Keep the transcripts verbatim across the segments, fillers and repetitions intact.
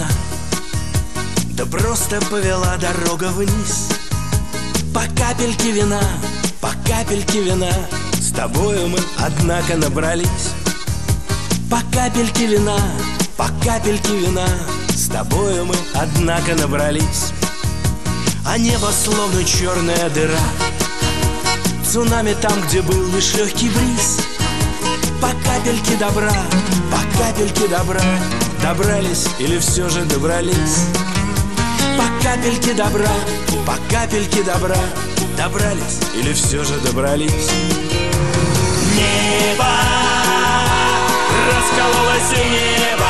вина, да просто повела дорога вниз. По капельке вина, по капельке вина, с тобою мы, однако, набрались. По капельке вина, по капельке вина, с тобою мы, однако, набрались. А небо словно черная дыра, цунами там, где был лишь легкий бриз. По капельке добра, по капельке добра, добрались или все же добрались. По капельке добра, по капельке добра, добрались или все же добрались. Небо, раскололось небо,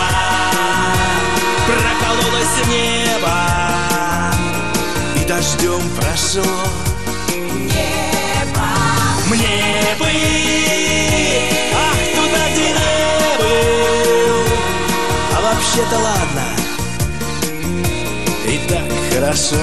прокололось небо и дождем прошло. Небо, мне бы, ах, туда где не был. А вообще-то ладно, и так хорошо.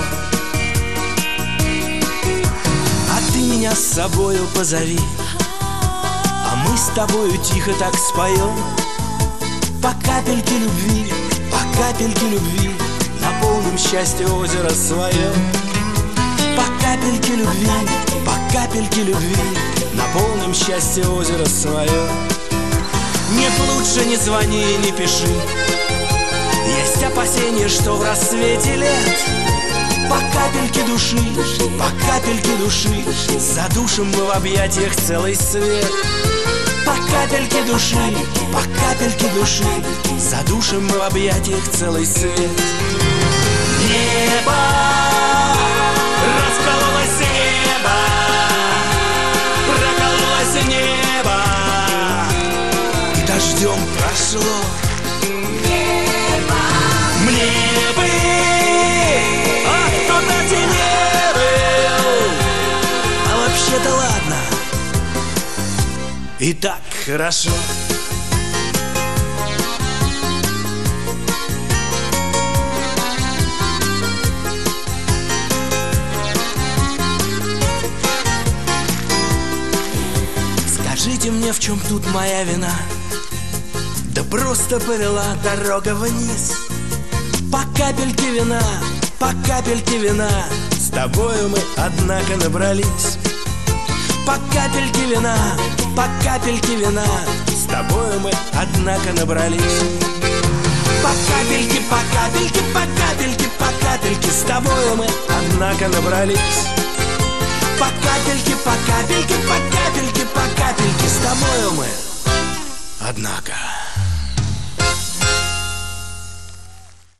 А ты меня с собою позови, а мы с тобою тихо так споем. По капельке любви, по капельке любви, наполним счастье озеро свое. По капельке любви, по капельке любви, наполним счастье озеро свое. Нет, лучше не звони и не пиши, есть опасение, что в рассвете лет по капельке души, по капельке души задушим мы в объятиях целый свет. По капельке души, по капельке души задушим мы в объятиях целый свет. Небо, раскололось небо, прокололось небо и дождем прошло. Мне бы, ах, туда где не был. А вообще-то ладно, и так хорошо. Скажите мне, в чем тут моя вина? Да просто повела дорога вниз. По капельке вина, по капельке вина, с тобою мы, однако, набрались. По капельке вина, по капельке вина, с тобою мы, однако, набрались. По капельке, по капельке, по капельке, по капельке, с тобою мы, однако, набрались. По капельке, по капельке, по капельке, по капельке, с тобою мы, однако.